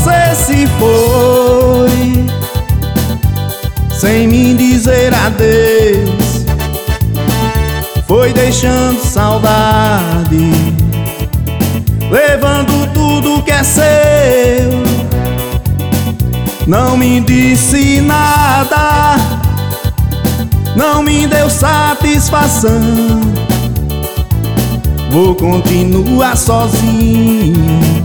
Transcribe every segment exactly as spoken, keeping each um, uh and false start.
você se foi sem me dizer adeus, foi deixando saudade, levando tudo que é seu. Não me disse nada, não me deu satisfação. Vou continuar sozinho,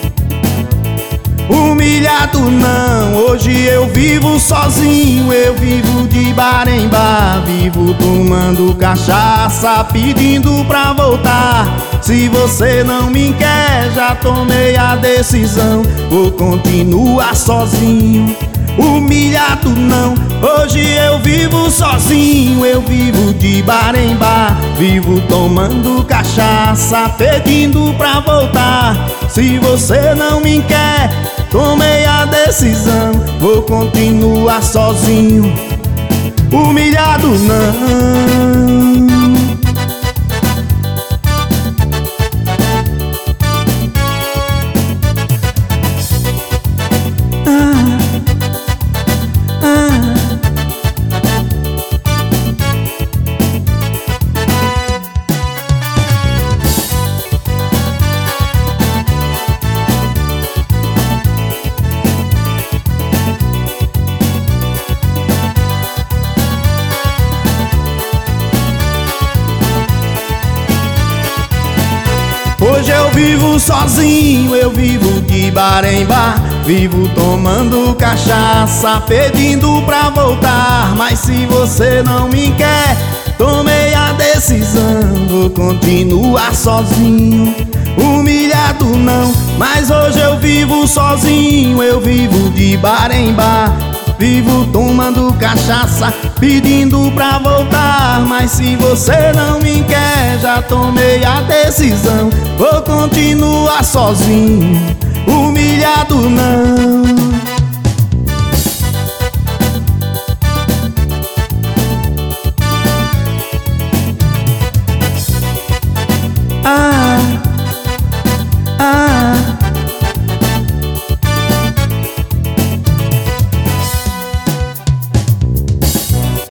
humilhado não. Hoje eu vivo sozinho, eu vivo de bar em bar, vivo tomando cachaça, pedindo pra voltar. Se você não me quer, já tomei a decisão. Vou continuar sozinho, humilhado não. Hoje eu vivo sozinho, eu vivo de bar em bar, vivo tomando cachaça, pedindo pra voltar. Se você não me quer, tomei a decisão. Vou continuar sozinho, humilhado não. Hoje eu vivo sozinho, eu vivo de bar em bar, vivo tomando cachaça, pedindo pra voltar. Mas se você não me quer, tomei a decisão. Vou continuar sozinho, humilhado não. Mas hoje eu vivo sozinho, eu vivo de bar em bar, vivo tomando cachaça, pedindo pra voltar. Mas se você não me quer, já tomei a decisão. Vou continuar sozinho, humilhado não.